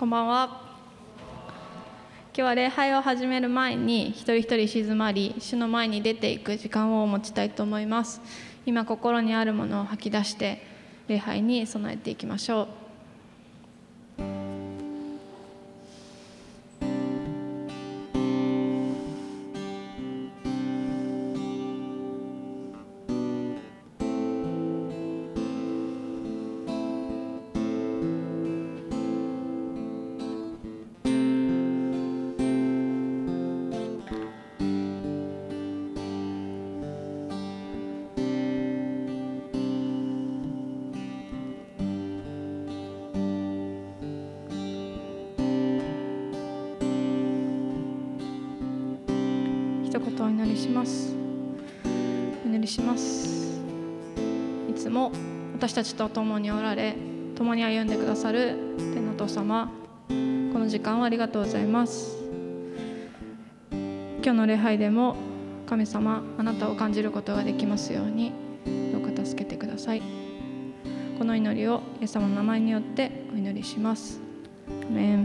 こんばんは。今日は礼拝を始める前に一人一人静まり、主の前に出ていく時間を持ちたいと思います。今心にあるものを吐き出して礼拝に備えていきましょう。一言お祈りします。お祈りします。いつも私たちと共におられ、共に歩んでくださる天のお父様、この時間をありがとうございます。今日の礼拝でも神様、あなたを感じることができますように、どうか助けてください。この祈りをイエス様の名前によってお祈りします。アーメン。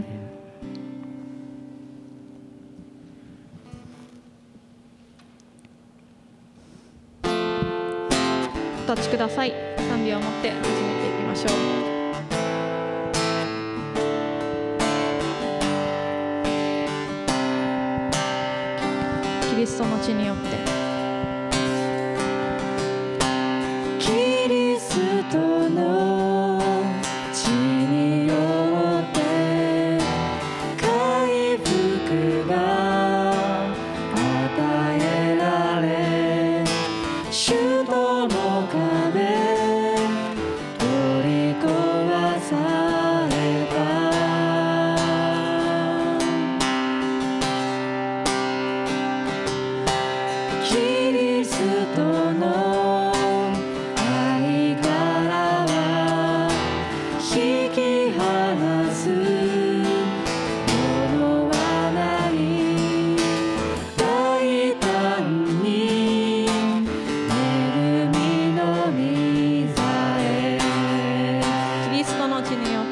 お立ちください。賛美を持って始めていきましょう。キリストの血によって、 キリストの血によって回復が与えられ、主との壁取り壊された。キリストの愛からは引き離すものはない。大胆に恵みの御座へ。 キリストの血によって、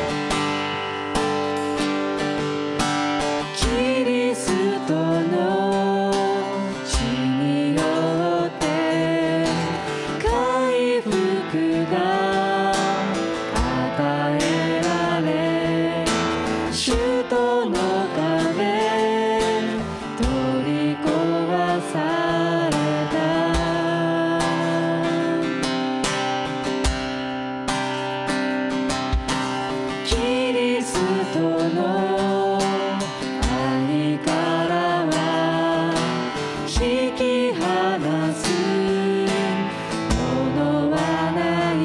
キリストの血によって回復が与えられ、主との壁取り壊された。キリストの愛からは引き離すものはない。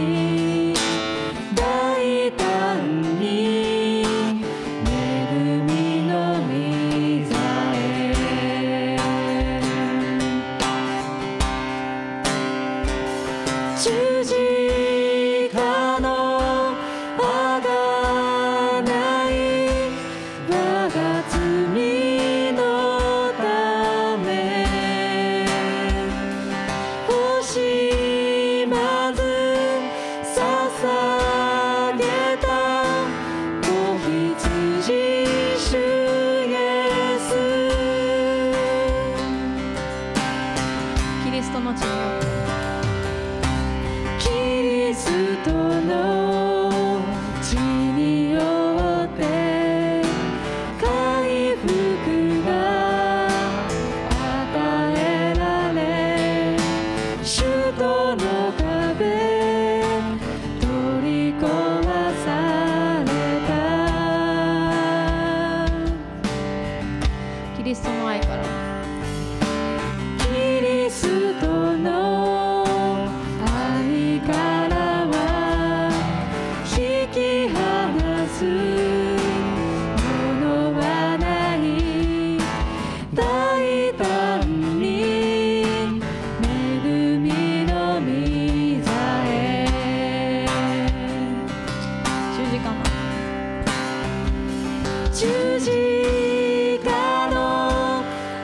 大胆に恵みの御座へ。十字架の贖い、我が罪のため惜しまず捧げた子羊主イエス。 キリストの血によって、 キリストの血によって回復が与えられ、主との壁取り壊された。 キリストの愛から、 キリストの愛からは引き離すものはない。大胆に恵みの御座へ。 十字架の十字架の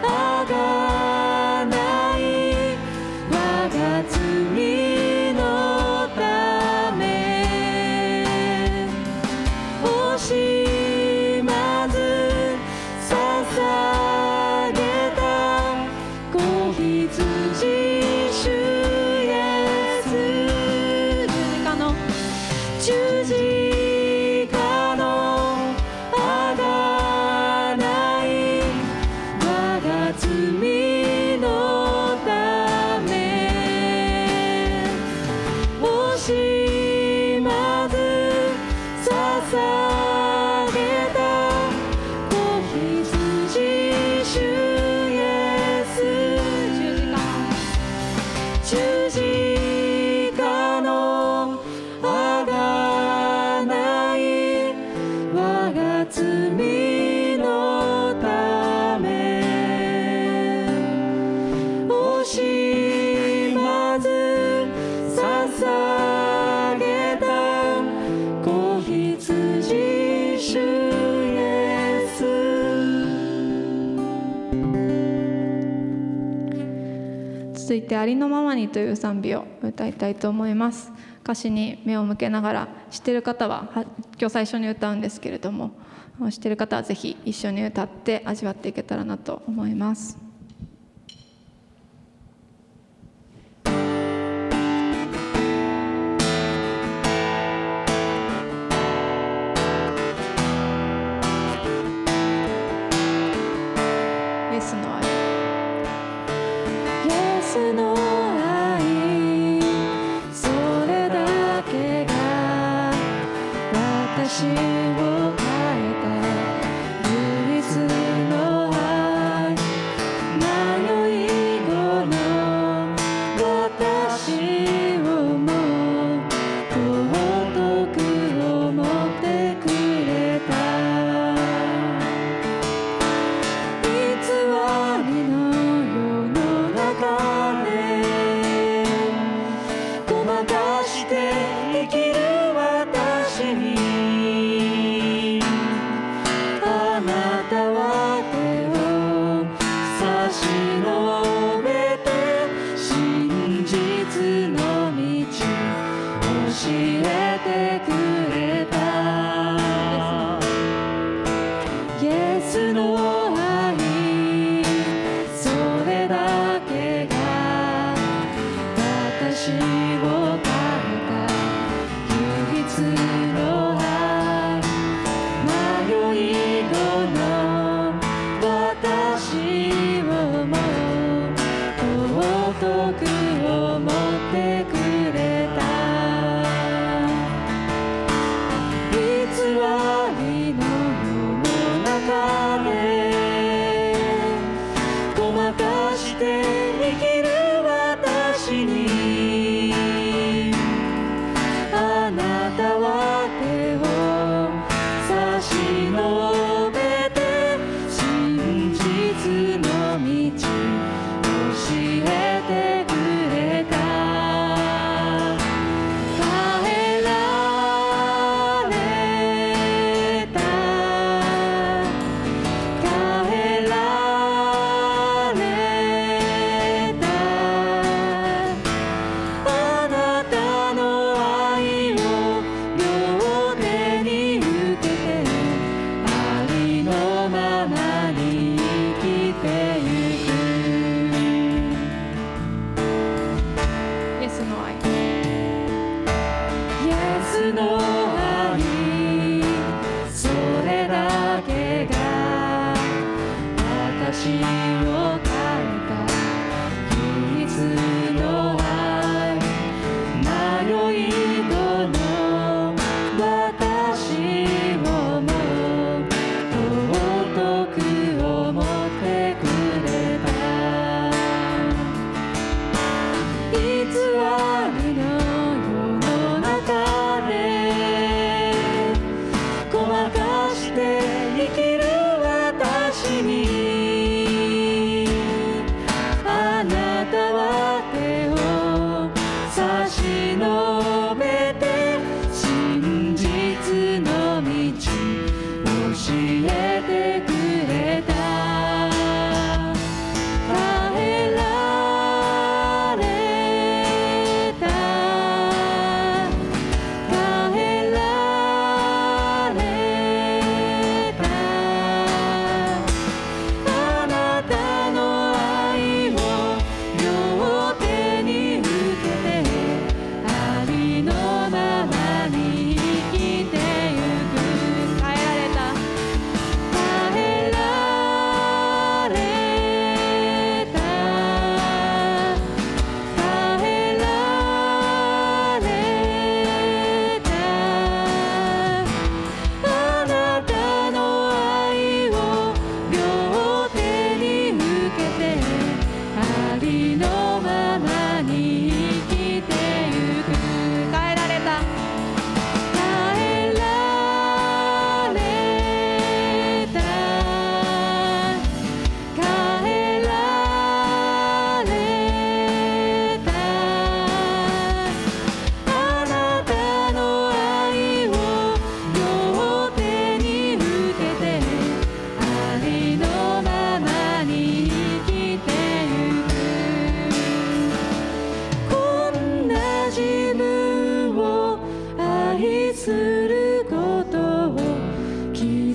贖い、我が罪のため惜し我が罪のため惜しまず捧げた子羊主イエス。 続いてありのままにという賛美を歌いたいと思います。歌詞に目を向けながら、知っている方は今日最初に歌うんですけれども、知っている方はぜひ一緒に歌って味わっていけたらなと思います。イエスの愛、 イエスの愛、それだけが私を変えた唯一の愛。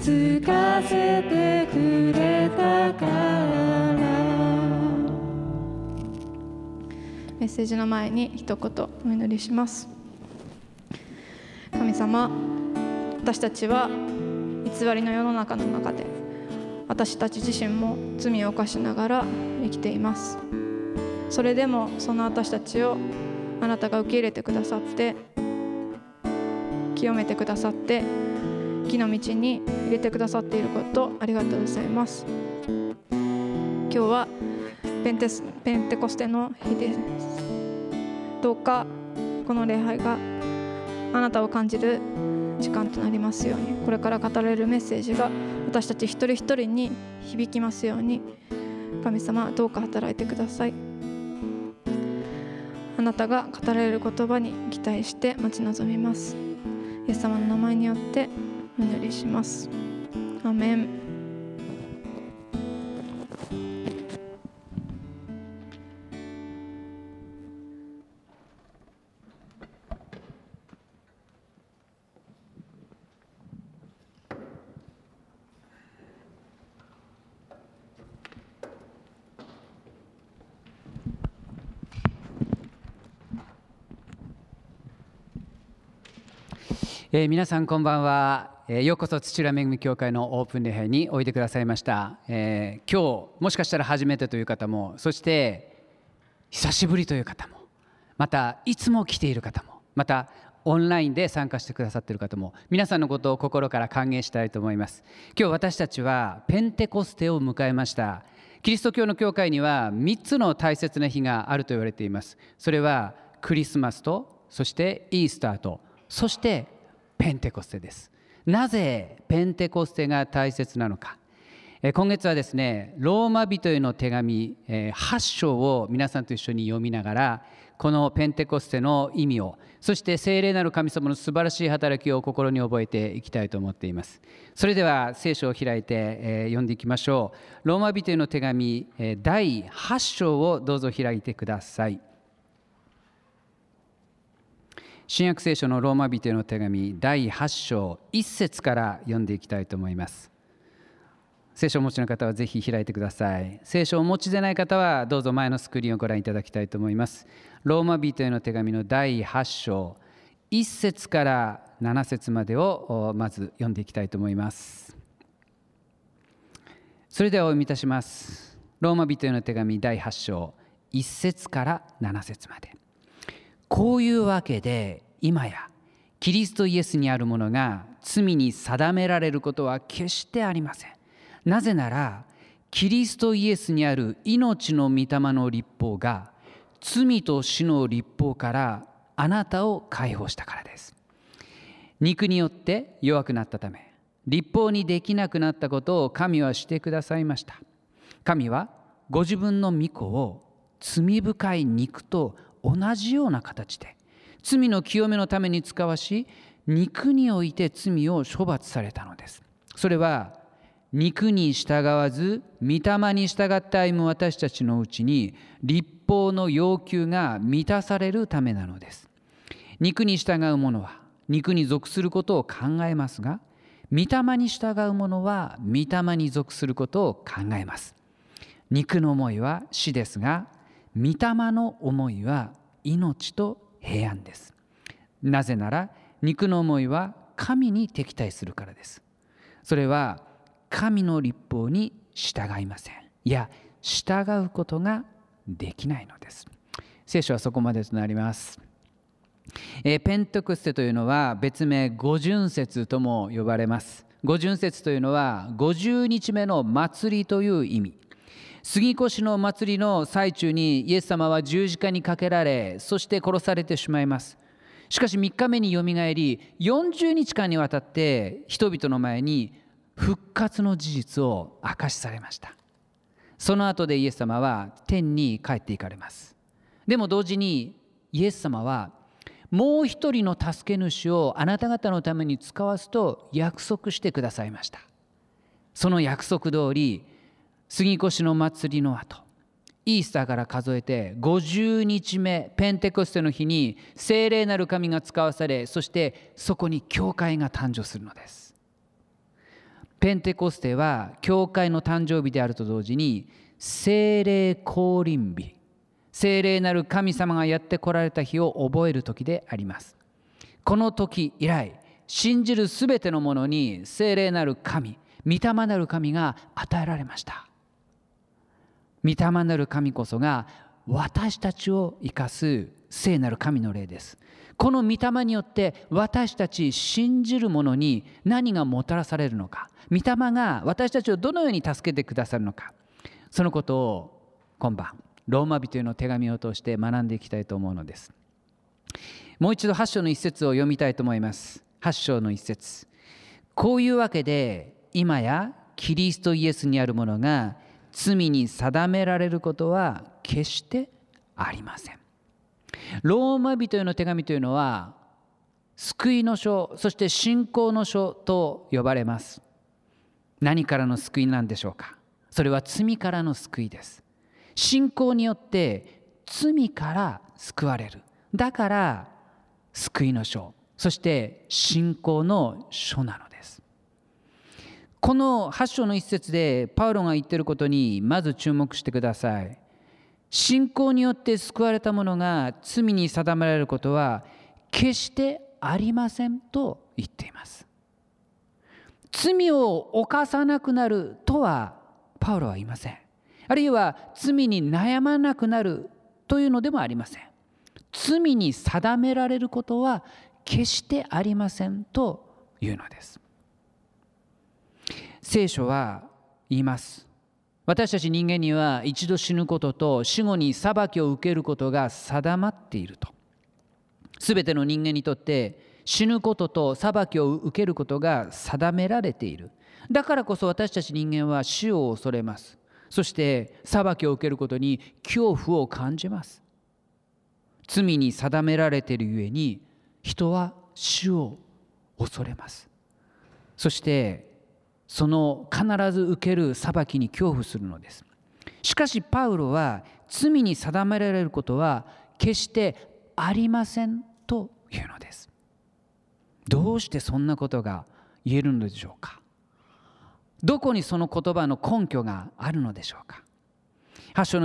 つかせてくれたから。 メッセージの前に一言お祈りします。神様、私たちは偽りの世の中の中で、私たち自身も罪を犯しながら生きています。それでもその私たちをあなたが受け入れてくださって、清めてくださって、義の道に入れてくださっていること、ありがとうございます。今日はペンテコステの日です。どうかこの礼拝があなたを感じる時間となりますように、これから語られるメッセージが私たち一人一人に響きますように、神様どうか働いてください。あなたが語られる言葉に期待して待ち望みます。イエス様の名前によってお祈りします。アーメン。 皆さんこんばんは。ようこそ土浦恵み教会のオープン礼拝においでくださいました。今日もしかしたら初めてという方も、そして久しぶりという方も、またいつも来ている方も、またオンラインで参加してくださっている方も、皆さんのことを心から歓迎したいと思います。今日私たちはペンテコステを迎えました。キリスト教の教会には3つの大切な日があると言われています。それはクリスマスと、そしてイースターと、そしてペンテコステです。なぜペンテコステが大切なのか。今月はですね、ローマ人への手紙8章を皆さんと一緒に読みながら、このペンテコステの意味を、そして聖霊なる神様の素晴らしい働きを心に覚えていきたいと思っています。それでは聖書を開いて読んでいきましょう。ローマ人への手紙第8章をどうぞ開いてください。新約聖書のローマ人への手紙第8章1節から読んでいきたいと思います。聖書をお持ちの方はぜひ開いてください。聖書をお持ちでない方はどうぞ前のスクリーンをご覧いただきたいと思います。ローマ人への手紙の第8章1節から7節までをまず読んでいきたいと思います。それではお読みいたします。ローマ人への手紙第8章1節から7節まで。こういうわけで今やキリストイエスにあるものが罪に定められることは決してありません。なぜならキリストイエスにある命の御霊の律法が罪と死の律法からあなたを解放したからです。肉によって弱くなったため、律法にできなくなったことを神はしてくださいました。神はご自分の御子を罪深い肉と同じような形で罪の清めのために使わし、肉において罪を処罰されたのです。それは肉に従わず御霊に従って歩む私たちのうちに律法の要求が満たされるためなのです。肉に従う者は肉に属することを考えますが、御霊に従う者は御霊に属することを考えます。肉の思いは死ですが、御霊の思いは命と平安です。なぜなら肉の思いは神に敵対するからです。それは神の律法に従いません。いや、従うことができないのです。聖書はそこまでとなります。ペンテコステというのは別名五旬節とも呼ばれます。五旬節というのは50日目の祭りという意味。杉越の祭りの最中にイエス様は十字架にかけられ、そして殺されてしまいます。しかし3日目によみがえり、40日間にわたって人々の前に復活の事実を明かしされました。その後でイエス様は天に帰っていかれます。でも同時にイエス様はもう一人の助け主をあなた方のために使わすと約束してくださいました。その約束通り、杉越の祭りの後、イースターから数えて50日目、ペンテコステの日に聖霊なる神が使わされ、そしてそこに教会が誕生するのです。 ペンテコステは教会の誕生日であると同時に聖霊降臨日、聖霊なる神様がやって来られた日を覚える時であります。この時以来、信じるすべてのものに聖霊なる神、御霊なる神が与えられました。御霊なる神こそが私たちを生かす聖なる神の霊です。この御霊によって私たち信じる者に何がもたらされるのか、御霊が私たちをどのように助けてくださるのか、そのことを今晩ローマ人への手紙を通して学んでいきたいと思うのです。もう一度8章の一節を読みたいと思います。8章の一節。こういうわけで今やキリストイエスにあるものが罪に定められることは決してありません。ローマ人への手紙というのは救いの書、そして信仰の書と呼ばれます。何からの救いなんでしょうか。それは罪からの救いです。信仰によって罪から救われる。だから救いの書、そして信仰の書なのです。この8章の一節でパウロが言っていることにまず注目してください。信仰によって救われた者が罪に定められることは決してありませんと言っています。罪を犯さなくなるとはパウロは言いません。あるいは罪に悩まなくなるというのでもありません。罪に定められることは決してありませんというのです。聖書は言います。私たち人間には一度死ぬことと死後に裁きを受けることが定まっていると。すべての人間にとって死ぬことと裁きを受けることが定められている。だからこそ私たち人間は死を恐れます。そして裁きを受けることに恐怖を感じます。罪に定められているゆえに人は死を恐れます。そしてその必ず受ける裁きに恐怖するのです。しかしパウロは罪に定められることは決してありませんというのです。どうしてそんなことが言えるのでしょうか。どこにその言葉の根拠があるのでしょうか。8章の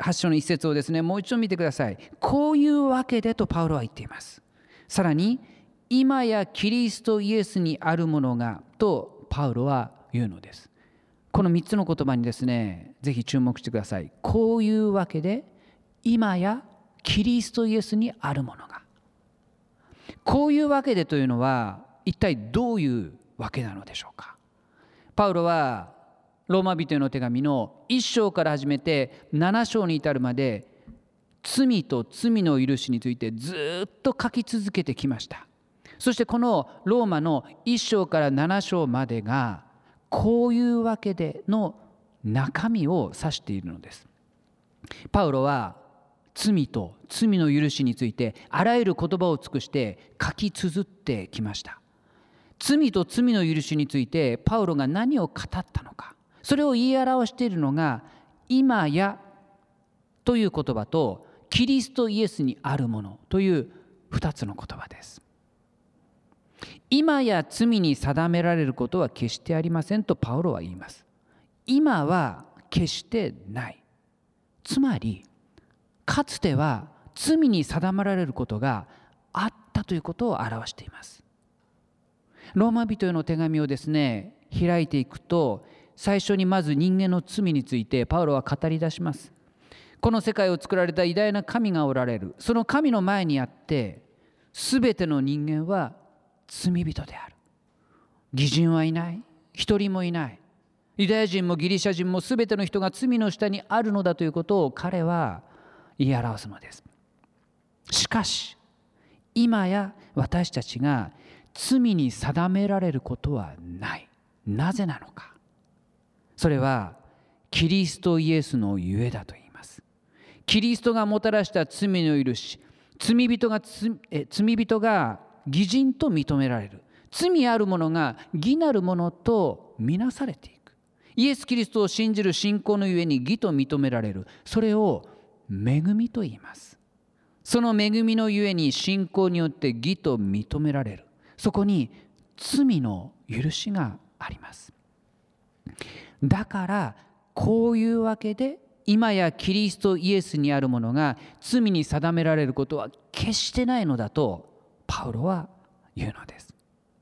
1節をですね、もう一度見てください。こういうわけでとパウロは言っています。さらに今やキリストイエスにあるものがとパウロは言うのです。この3つの言葉にですね、ぜひ注目してください。こういうわけで今やキリストイエスにあるものが。こういうわけでというのは一体どういうわけなのでしょうか。パウロはローマ人への手紙の1章から始めて7章に至るまで罪と罪の許しについてずっと書き続けてきました。そしてこのローマの1章から7章までがこういうわけでの中身を指しているのです。パウロは罪と罪の許しについてあらゆる言葉を尽くして書き綴ってきました。罪と罪の許しについてパウロが何を語ったのか、それを言い表しているのが今やという言葉とキリストイエスにあるものという2つの言葉です。今や罪に定められることは決してありませんとパウロは言います。今は決してない。つまりかつては罪に定められることがあったということを表しています。ローマ人への手紙をですね、開いていくと最初にまず人間の罪についてパウロは語り出します。この世界を作られた偉大な神がおられる。その神の前にあってすべての人間は罪人である。義人はいない。一人もいない。ユダヤ人もギリシャ人もすべての人が罪の下にあるのだということを彼は言い表すのです。しかし今や私たちが罪に定められることはない。なぜなのか。それはキリストイエスのゆえだと言います。キリストがもたらした罪の許し、罪人が義人と認められる。罪ある者が義なる者とみなされていく。イエス・キリストを信じる信仰のゆえに義と認められる。それを恵みと言います。その恵みのゆえに信仰によって義と認められる。そこに罪の許しがあります。 だからこういうわけで今やキリストイエスにあるものが罪に定められることは決してないのだとパウロは言うのです。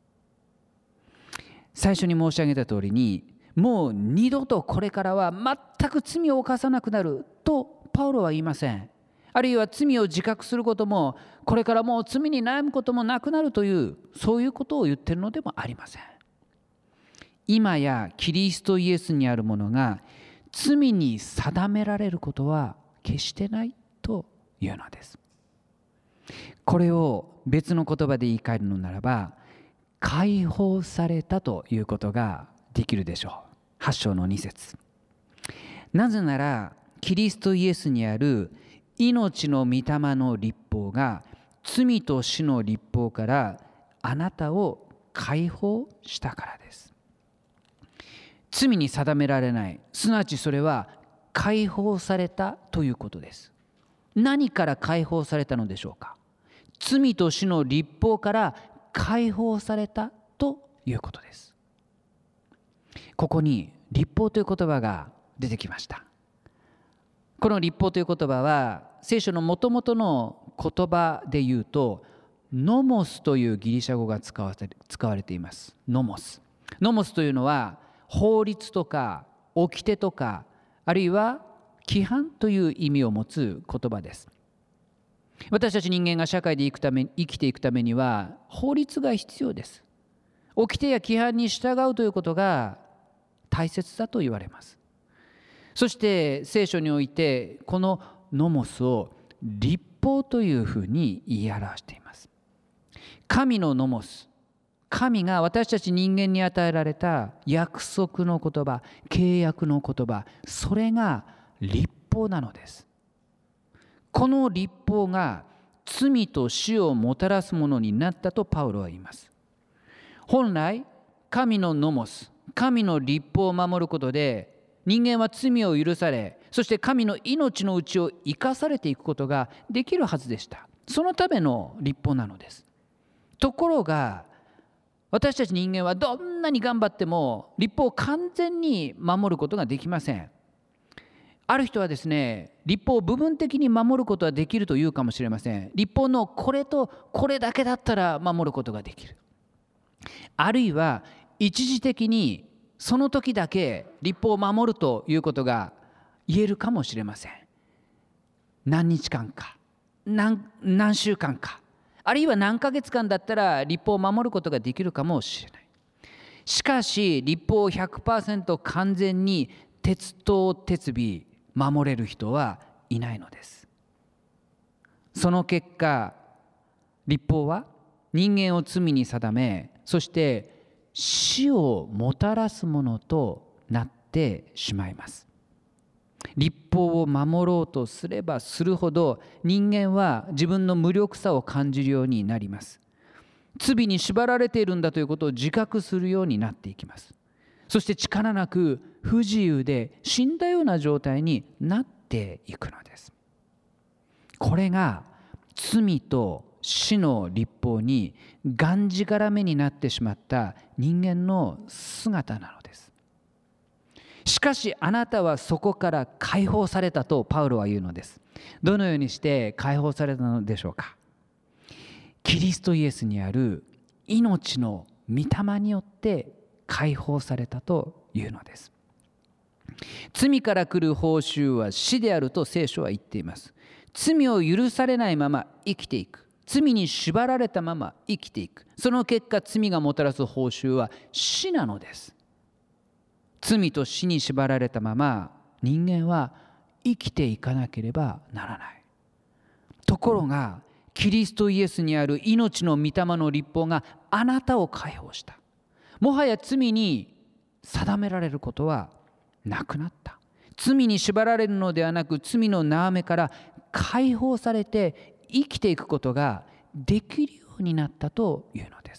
最初に申し上げた通りに、もう二度とこれからは全く罪を犯さなくなるとパウロは言いません。あるいは罪を自覚することも、これからもう罪に悩むこともなくなるという、そういうことを言っているのでもありません。今やキリストイエスにあるものが罪に定められることは決してないというのです。これを別の言葉で言い換えるのならば、解放されたということができるでしょう。8章の2節。なぜならキリストイエスにある命の御霊の律法が罪と死の律法からあなたを解放したからです。罪に定められない、すなわちそれは解放されたということです。何から解放されたのでしょうか。罪と死の律法から解放されたということです。ここに律法という言葉が出てきました。この律法という言葉は聖書のもともとの言葉で言うとノモスというギリシャ語が使われています。ノモスというのは法律とか掟とか、あるいは規範という意味を持つ言葉です。私たち人間が社会で生きていくためには法律が必要です。掟や規範に従うということが大切だと言われます。そして聖書においてこのノモスを律法というふうに言い表しています。神のノモス、神が私たち人間に与えられた約束の言葉、契約の言葉、それが律法なのです。この律法が罪と死をもたらすものになったとパウロは言います。本来神のノモス、神の律法を守ることで人間は罪を許され、そして神の命のうちを生かされていくことができるはずでした。そのための律法なのです。ところが私たち人間はどんなに頑張っても律法を完全に守ることができません。ある人はですね、律法を部分的に守ることはできるというかもしれません。律法のこれとこれだけだったら守ることができる。あるいは一時的にその時だけ律法を守るということが言えるかもしれません。何日間か、何週間か、あるいは何ヶ月間だったら律法を守ることができるかもしれない。しかし律法を 100% 完全に鉄頭鉄尾守れる人はいないのです。その結果、律法は人間を罪に定め、そして死をもたらすものとなってしまいます。律法を守ろうとすればするほど人間は自分の無力さを感じるようになります。罪に縛られているんだということを自覚するようになっていきます。そして力なく不自由で死んだような状態になっていくのです。これが罪と死の律法にがんじがらめになってしまった人間の姿なのです。しかしあなたはそこから解放されたとパウロは言うのです。どのようにして解放されたのでしょうか。キリストイエスにある命の御霊によって解放されたというのです。罪から来る報酬は死であると聖書は言っています。罪を許されないまま生きていく、罪に縛られたまま生きていく、その結果罪がもたらす報酬は死なのです。罪と死に縛られたまま人間は生きていかなければならない。ところがキリストイエスにある命の御霊の律法があなたを解放した。もはや罪に定められることはなくなった。罪に縛られるのではなく、罪の縄目から解放されて生きていくことができるようになったというのです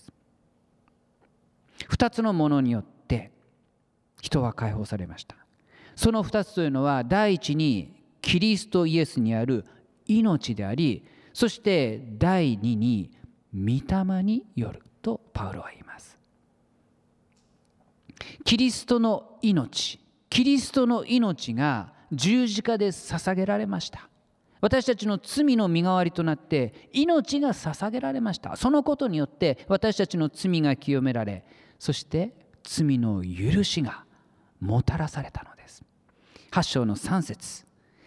。2つのものによって人は解放されました。その2つというのは、第一にキリストイエスにある命であり、そして第二に御霊によるとパウロは言います。 キリストの命が十字架で捧げられました。私たちの罪の身代わりとなって命が捧げられました。そのことによって私たちの罪が清められ、そして罪の許しがもたらされたのです。8章の3節、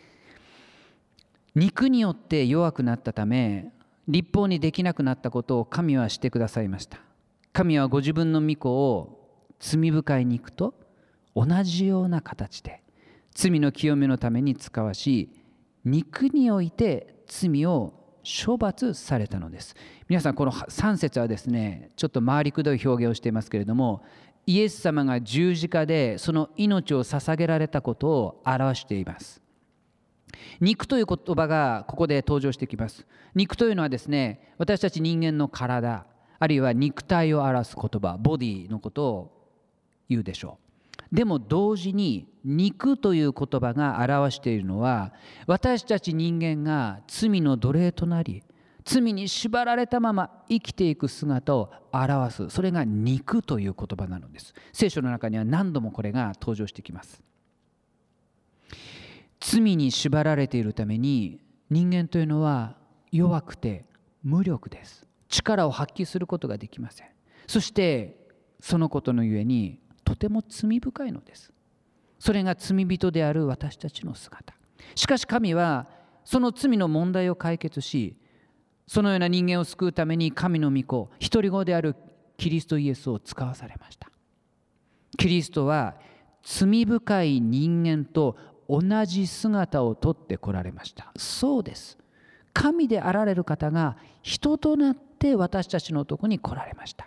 肉によって弱くなったため立法にできなくなったことを神はしてくださいました。神はご自分の御子を罪深い肉と同じような形で罪の清めのために使わし、肉において罪を処罰されたのです。皆さん、この3節はですね、ちょっと回りくどい表現をしていますけれども、イエス様が十字架でその命を捧げられたことを表しています。肉という言葉がここで登場してきます。肉というのはですね、私たち人間の体、あるいは肉体を表す言葉、ボディのことを言うでしょう。でも同時に肉という言葉が表しているのは、私たち人間が罪の奴隷となり罪に縛られたまま生きていく姿を表す、それが肉という言葉なのです。聖書の中には何度もこれが登場してきます。罪に縛られているために人間というのは弱くて無力です。力を発揮することができません。そしてそのことのゆえにとても罪深いのです。それが罪人である私たちの姿。しかし神はその罪の問題を解決し、そのような人間を救うために神の御子、一人子であるキリストイエスを使わされました。キリストは罪深い人間と同じ姿をとって来られました。そうです。神であられる方が人となって私たちのところに来られました。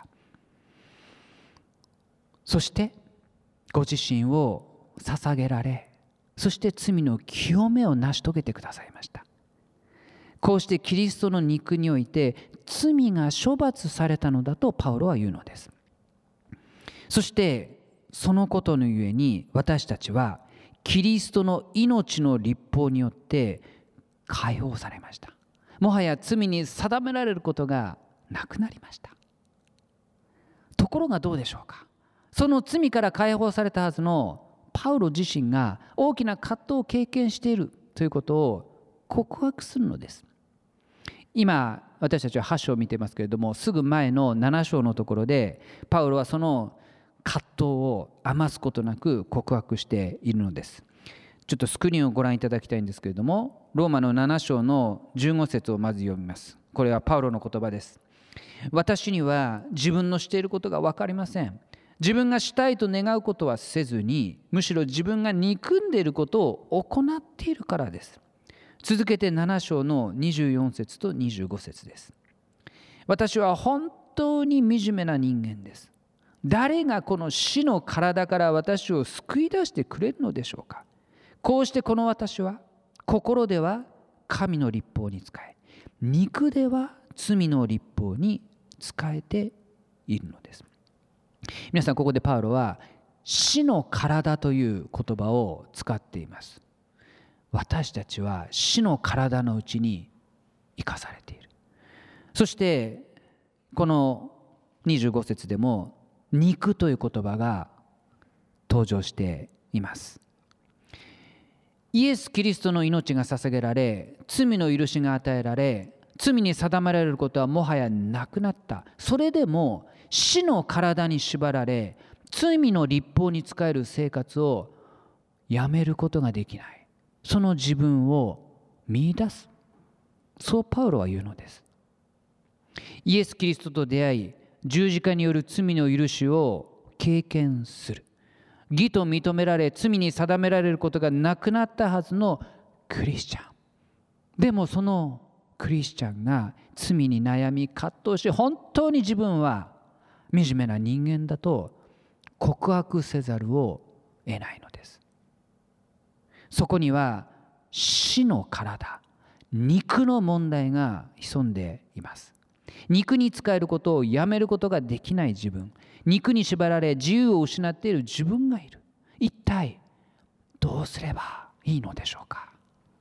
そしてご自身を捧げられ、そして罪の清めを成し遂げてくださいました。こうしてキリストの肉において罪が処罰されたのだとパウロは言うのです。そしてそのことのゆえに私たちはキリストの命の律法によって解放されました。もはや罪に定められることがなくなりました。ところがどうでしょうか。その罪から解放されたはずのパウロ自身が大きな葛藤を経験しているということを告白するのです。今私たちは8章を見ていますけれども、すぐ前の7章のところでパウロはその葛藤を余すことなく告白しているのです。ちょっとスクリーンをご覧いただきたいんですけれども、ローマの7章の15節をまず読みます。これはパウロの言葉です。私には自分のしていることが分かりません。自分がしたいと願うことはせずに、むしろ自分が憎んでいることを行っているからです。続けて7章の24節と25節です。私は本当に惨めな人間です。誰がこの死の体から私を救い出してくれるのでしょうか。こうしてこの私は心では神の律法に仕え、肉では罪の律法に仕えているのです。皆さん、ここでパウロは死の体という言葉を使っています。私たちは死の体のうちに生かされている。そしてこの25節でも肉という言葉が登場しています。イエス・キリストの命が捧げられ、罪の許しが与えられ、罪に定められることはもはやなくなった。それでも死の体に縛られ、罪の律法に仕える生活をやめることができない。その自分を見出す。そうパウロは言うのです。イエス・キリストと出会い、十字架による罪の許しを経験する。義と認められ、罪に定められることがなくなったはずのクリスチャン。でもそのクリスチャンが罪に悩み葛藤し、本当に自分は惨めな人間だと告白せざるを得ないのです。そこには死の体、肉の問題が潜んでいます。肉に仕えることをやめることができない自分、肉に縛られ自由を失っている自分がいる。一体どうすればいいのでしょうか。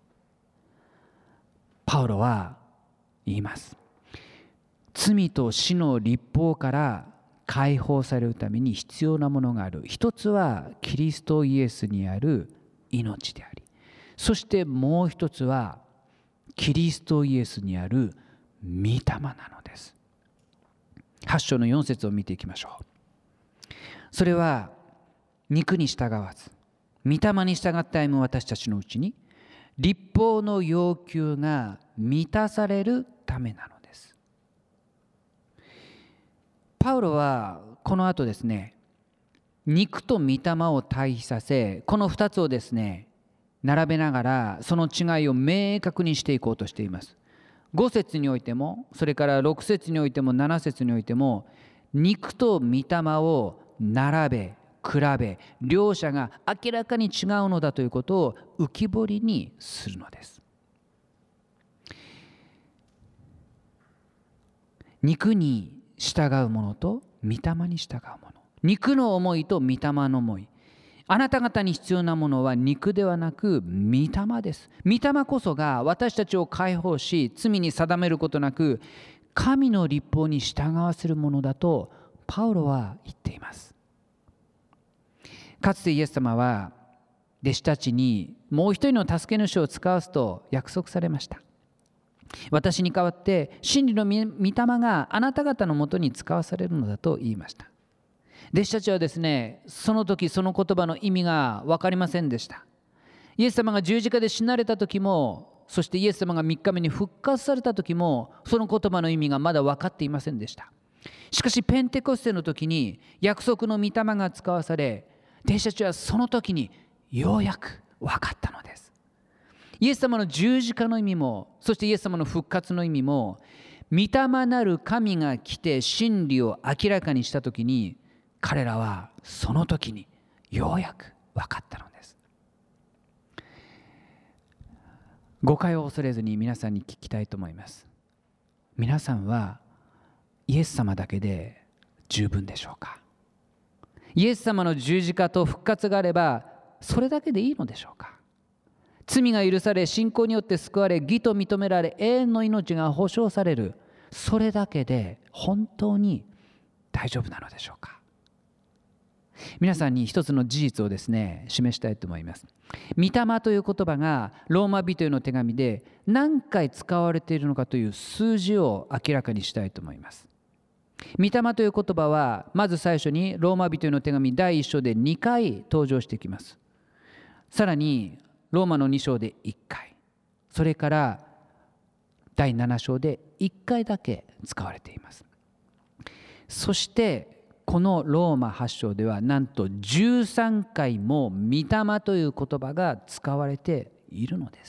パウロは言います。罪と死の律法から解放されるために必要なものがある。一つはキリストイエスにある命であり、そしてもう一つはキリストイエスにある御霊なのです。8章の4節を見ていきましょう。それは肉に従わず御霊に従って歩む私たちのうちに律法の要求が満たされるためなのです。パウロはこの後ですね、肉と御霊を対比させ、この2つをですね並べながらその違いを明確にしていこうとしています。5節においても、それから6節においても7節においても、肉と御霊を並べ比べ、両者が明らかに違うのだということを浮き彫りにするのです。肉に従うものと御霊に従うもの、肉の思いと御霊の思い。あなた方に必要なものは肉ではなく御霊です。御霊こそが私たちを解放し、罪に定めることなく神の律法に従わせるものだとパウロは言っています。かつてイエス様は弟子たちにもう一人の助け主を使わすと約束されました。私に代わって真理の御霊があなた方のもとに使わされるのだと言いました。弟子たちはですね、その時その言葉の意味が分かりませんでした。イエス様が十字架で死なれた時も、そしてイエス様が3日目に復活された時も、その言葉の意味がまだ分かっていませんでした。しかしペンテコステの時に約束の御霊が使わされ、弟子たちはその時にようやく分かったのです。イエス様の十字架の意味も、そしてイエス様の復活の意味も、御霊なる神が来て真理を明らかにした時に、彼らはその時にようやく分かったのです。誤解を恐れずに皆さんに聞きたいと思います。皆さんはイエス様だけで十分でしょうか？イエス様の十字架と復活があればそれだけでいいのでしょうか？罪が許され、信仰によって救われ、義と認められ、永遠の命が保証される、それだけで本当に大丈夫なのでしょうか？皆さんに一つの事実をですね示したいと思います。御霊という言葉がローマ人への手紙で何回使われているのかという数字を明らかにしたいと思います。御霊という言葉はまず最初にローマ人への手紙第1章で2回登場してきます。さらにローマの2章で1回、それから第7章で1回だけ使われています。そしてこのローマ8章ではなんと13回も御霊という言葉が使われているのです。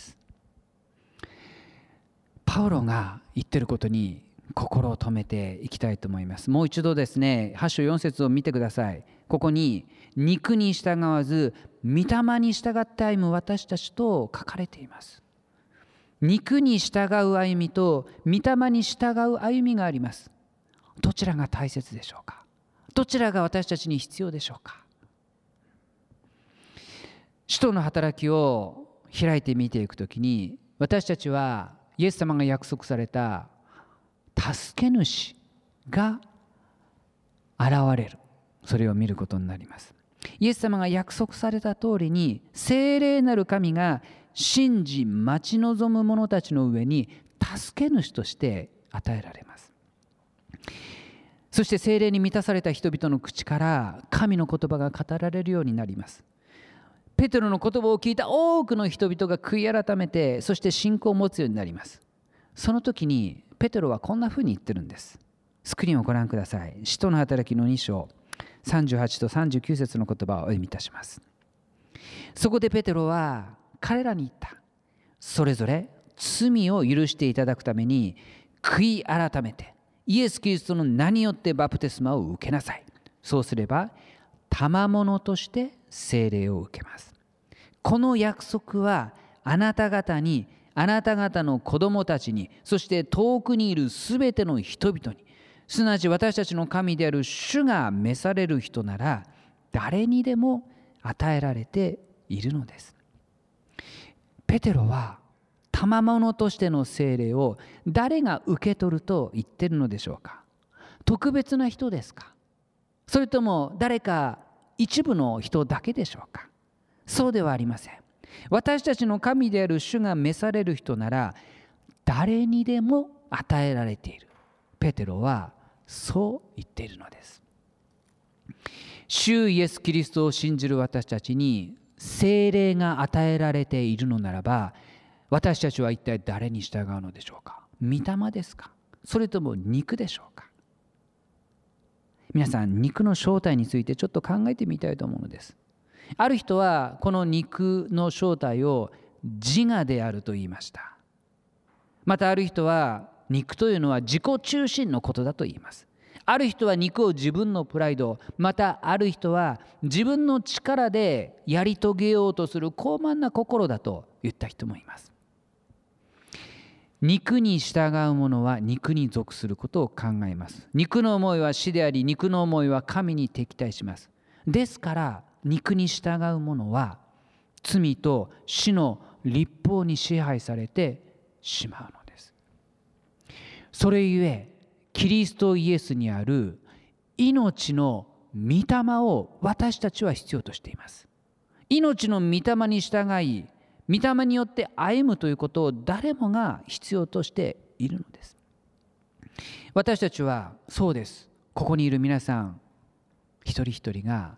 パウロが言っていることに心を留めていきたいと思います。もう一度ですね、8章4節を見てください。ここに肉に従わず御霊に従って歩む私たちと書かれています。肉に従う歩みと御霊に従う歩みがあります。どちらが大切でしょうか？どちらが私たちに必要でしょうか？使徒の働きを開いて見ていくときに、私たちはイエス様が約束された助け主が現れる、それを見ることになります。イエス様が約束された通りに聖霊なる神が信じ待ち望む者たちの上に助け主として与えられます。そして聖霊に満たされた人々の口から神の言葉が語られるようになります。ペテロの言葉を聞いた多くの人々が悔い改めて、そして信仰を持つようになります。その時にペテロはこんなふうに言ってるんです。スクリーンをご覧ください。使徒の働きの2章38と39節の言葉をお読みいたします。そこでペテロは彼らに言った。それぞれ罪を許していただくために悔い改めてイエス・キリストの名によってバプテスマを受けなさい。そうすれば賜物として聖霊を受けます。この約束はあなた方に、あなた方の子供たちに、そして遠くにいるすべての人々に、すなわち私たちの神である主が召される人なら誰にでも与えられているのです。ペテロは賜物としての聖霊を誰が受け取ると言っているのでしょうか？特別な人ですか？ それとも誰か一部の人だけでしょうか。そうではありません。私たちの神である主が召される人なら誰にでも与えられている。ペテロはそう言っているのです。主イエス・キリストを信じる私たちに聖霊が与えられているのならば、私たちは一体誰に従うのでしょうか。御霊ですか、それとも肉でしょうか。皆さん、肉の正体についてちょっと考えてみたいと思うのです。ある人はこの肉の正体を自我であると言いました。またある人は肉というのは自己中心のことだと言います。ある人は肉を自分のプライド、またある人は自分の力でやり遂げようとする高慢な心だと言った人もいます。肉に従う者は肉に属することを考えます。肉の思いは死であり、肉の思いは神に敵対します。ですから肉に従う者は罪と死の律法に支配されてしまうのです。それゆえキリストイエスにある命の御霊を私たちは必要としています。命の御霊に従い、御霊によって歩むということを誰もが必要としているのです。私たちはそうです。ここにいる皆さん一人一人が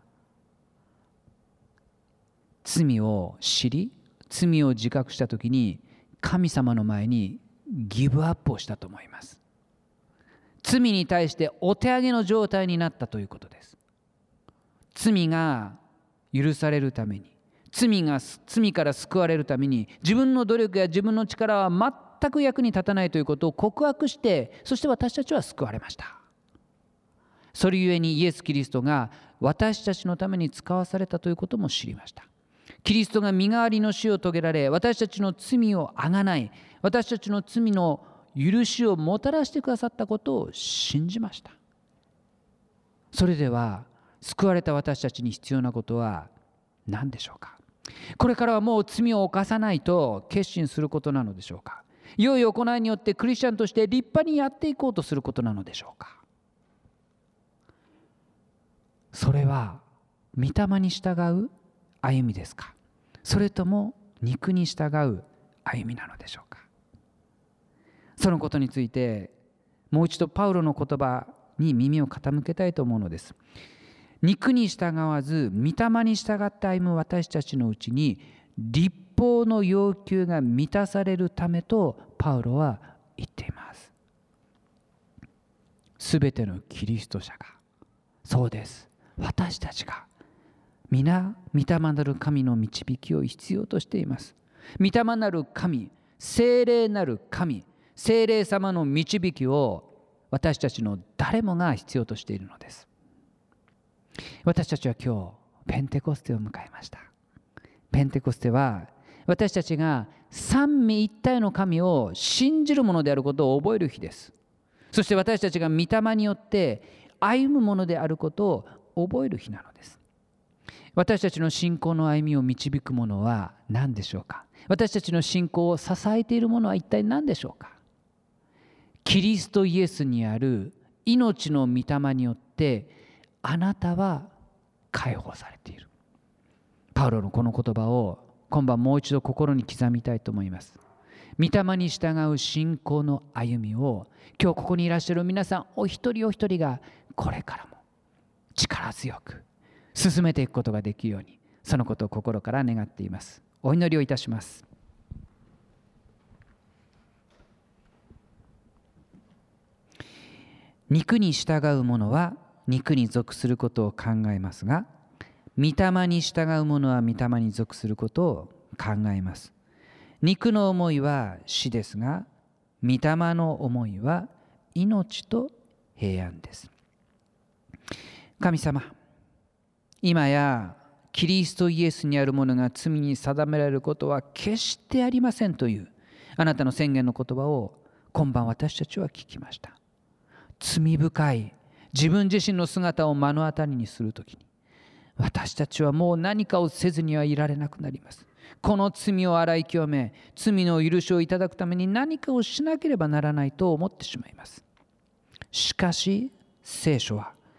罪を知り、罪を自覚したときに神様の前にギブアップをしたと思います。罪に対してお手上げの状態になったということです。罪が許されるために、罪から救われるために、自分の努力や自分の力は全く役に立たないということを告白して、そして私たちは救われました。それゆえにイエス・キリストが私たちのために使わされたということも知りました。キリストが身代わりの死を遂げられ、私たちの罪をあがない、私たちの罪の許しをもたらしてくださったことを信じました。それでは救われた私たちに必要なことは何でしょうか。これからはもう罪を犯さないと決心することなのでしょうか。良い行いによってクリスチャンとして立派にやっていこうとすることなのでしょうか。それは御霊に従う歩みですか、それとも肉に従う歩みなのでしょうか。そのことについてもう一度パウロの言葉に耳を傾けたいと思うのです。肉に従わず御霊に従って歩む私たちのうちに律法の要求が満たされるためとパウロは言っています。すべてのキリスト者が、そうです、私たちが皆御霊なる神の導きを必要としています。御霊なる神、聖霊なる神、聖霊様の導きを私たちの誰もが必要としているのです。私たちは今日ペンテコステを迎えました。ペンテコステは私たちが三位一体の神を信じるものであることを覚える日です。そして私たちが御霊によって歩むものであることを覚える日なのです。私たちの信仰の歩みを導くものは何でしょうか。私たちの信仰を支えているものは一体何でしょうか。キリストイエスにある命の御霊によってあなたは解放されている。パウロのこの言葉を今晩もう一度心に刻みたいと思います。御霊に従う信仰の歩みを今日ここにいらっしゃる皆さんお一人お一人がこれからも力強く進めていくことができるように、そのことを心から願っています。お祈りをいたします。肉に従う者は肉に属することを考えますが、御霊に従う者は御霊に属することを考えます。肉の思いは死ですが、御霊の思いは命と平安です。神様、今やキリストイエスにあるものが罪に定められることは決してありませんというあなたの宣言の言葉を今晩私たちは聞きました。罪深い自分自身の姿を目の当たりにするときに、私たちはもう何かをせずにはいられなくなります。この罪を洗い清め、罪の許しをいただくために何かをしなければならないと思ってしまいます。しかし聖書は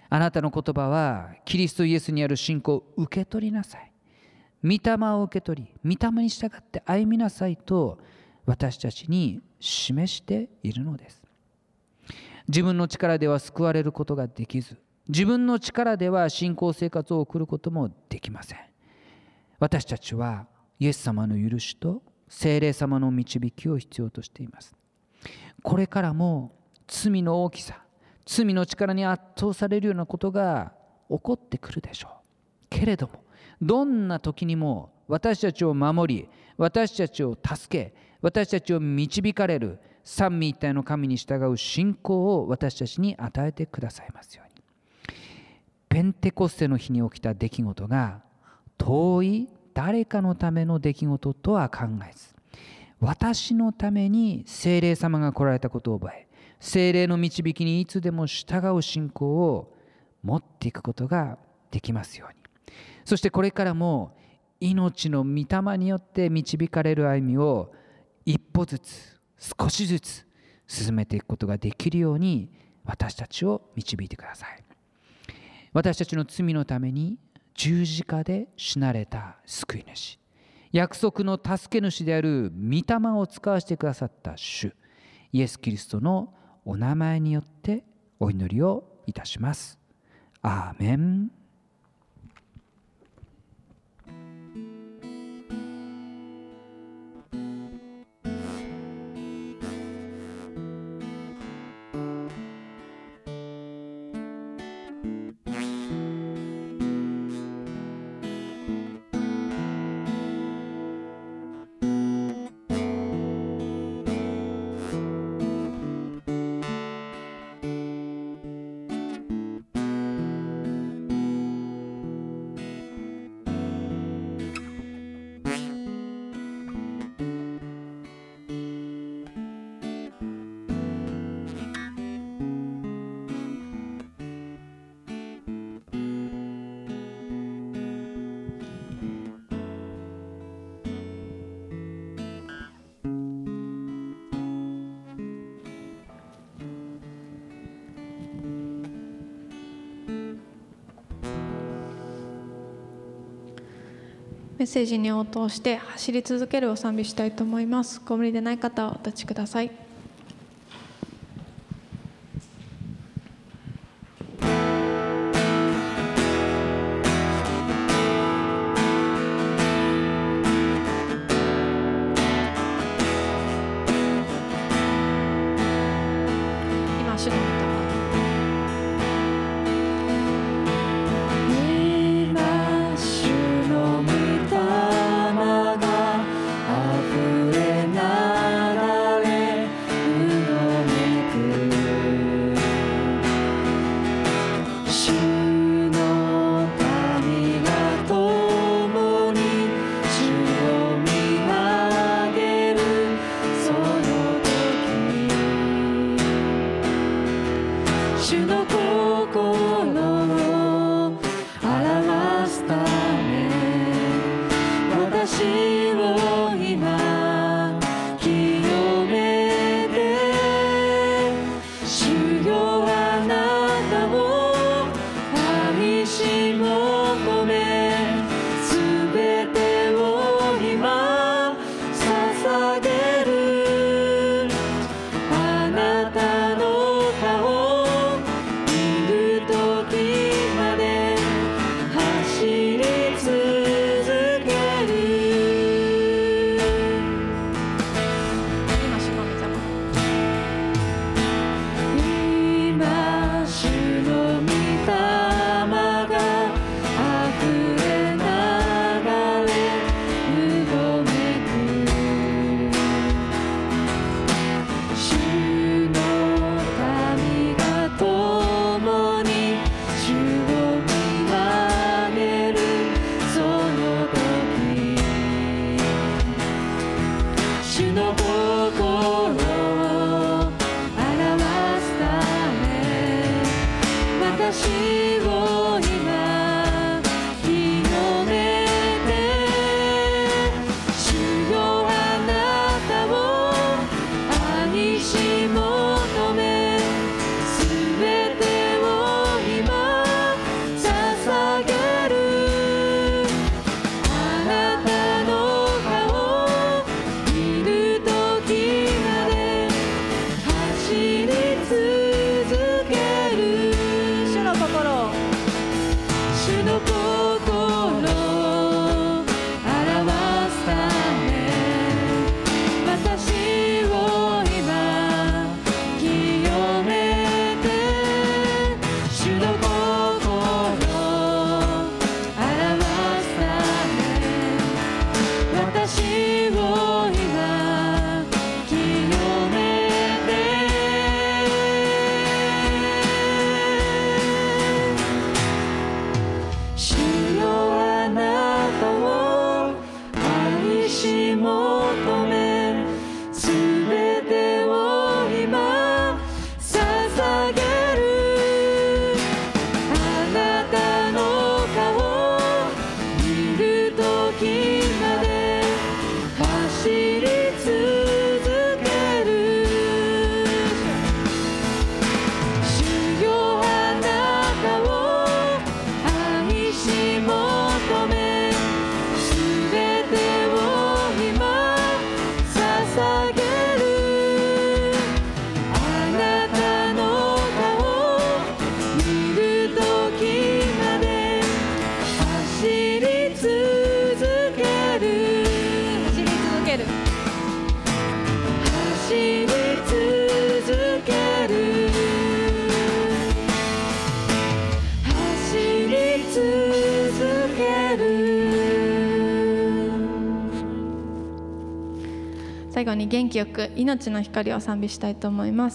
あなたの言葉はキリストイエスにある信仰を受け取りなさい。御霊を受け取り、御霊に従って歩みなさいと私たちに示しているのです。自分の力では救われることができず、自分の力では信仰生活を送ることもできません。私たちはイエス様の許しと聖霊様の導きを必要としています。これからも罪の大きさ、罪の力に圧倒されるようなことが起こってくるでしょう。けれども、どんな時にも私たちを守り、私たちを助け、私たちを導かれる三位一体の神に従う信仰を私たちに与えてくださいますように。ペンテコステの日に起きた出来事が遠い誰かのための出来事とは考えず、私のために聖霊様が来られたことを覚え、聖霊の導きにいつでも従う信仰を持っていくことができますように。そしてこれからも命の御霊によって導かれる歩みを一歩ずつ少しずつ進めていくことができるように私たちを導いてください。私たちの罪のために十字架で死なれた救い主、約束の助け主である御霊を使わせてくださった主イエス・キリストのお名前によってお祈りをいたします。アーメン。 メッセージに応答して走り続けるを賛美したいと思います。ご無理でない方はお立ちください。今主の御霊溢れ流れ最後に元気よく命の光を賛美したいと思います。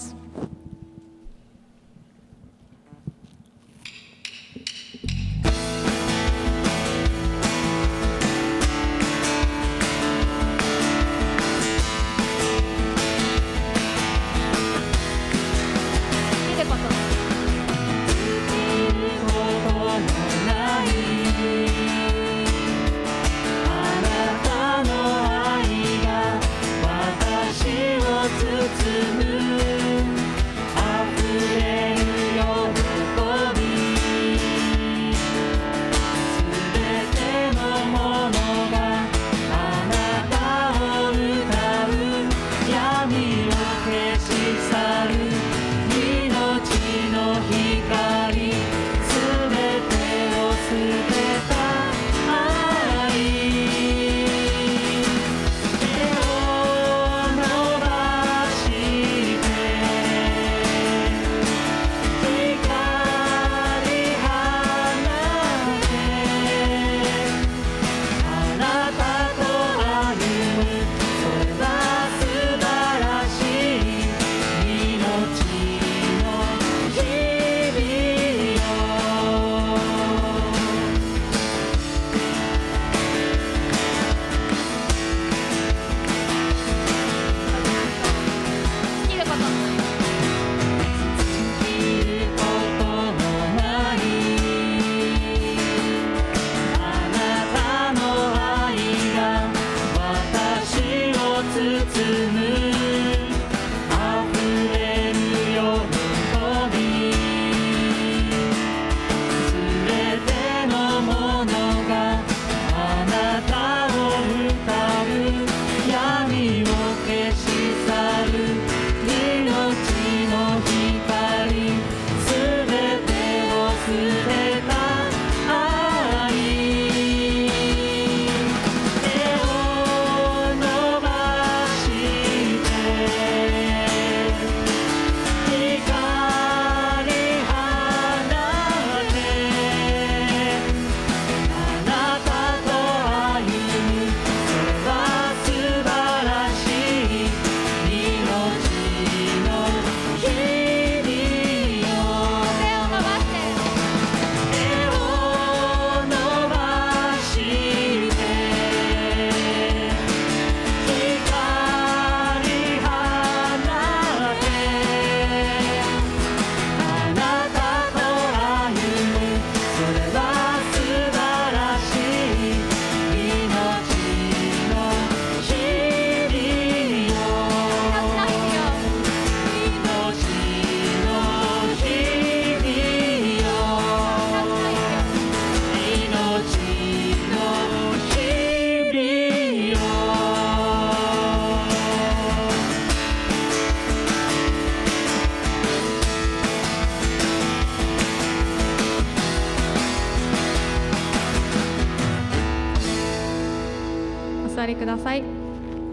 座りください。今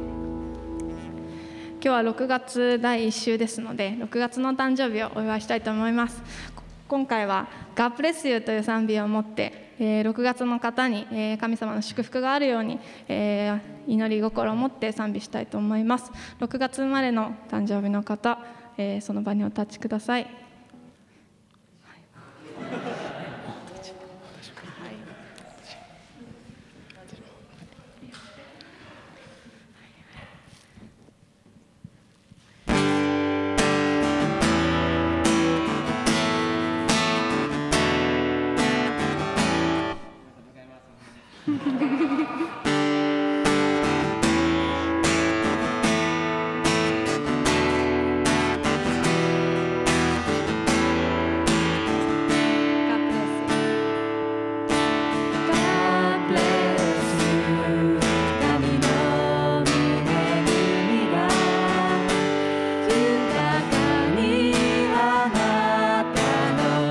日は6月第1週ですので、6月の誕生日をお祝いしたいと思います。今回は God bless you という賛美を持って、6月の方に神様の祝福があるように祈り心を持って賛美したいと思います。6月生まれの誕生日の方、その場にお立ちください。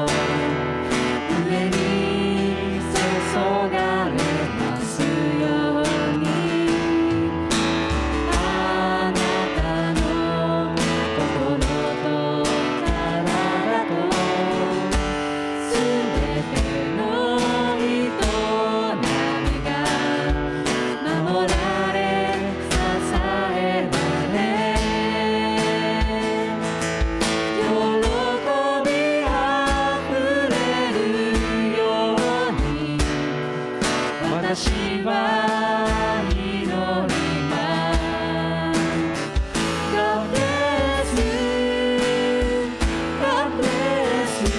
注がれますよ私は祈ります。 God bless you, God bless you,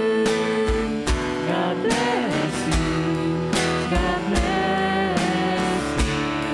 God bless you, God bless you,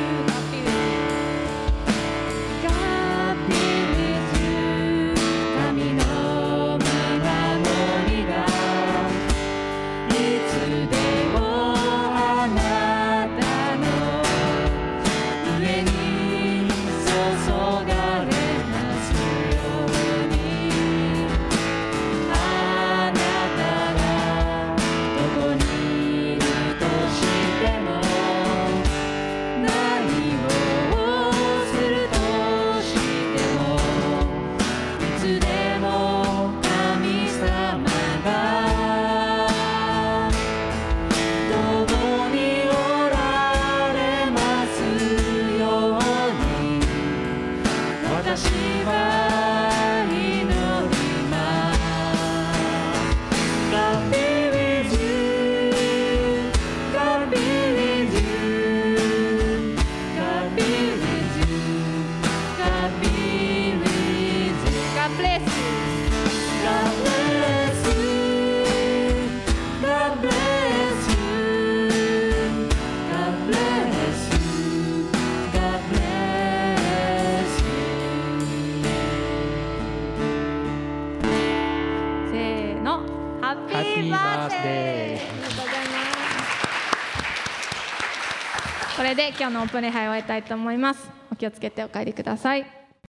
God be with you。 神の守りがいつでもあなたの上に注がれますように。あなたがどこにいるとしても、何をするとしても、いつでも神様が共におられますように。私は祈ります。 God be with you, God be with you, God be with you, God be with you, God bless you. God bless you, God bless you, God bless you, God bless you。 せーの、ハッピーバースデー。ありがとうございます。これで今日のオープン礼拝を終えたいと思います。お気をつけてお帰りください。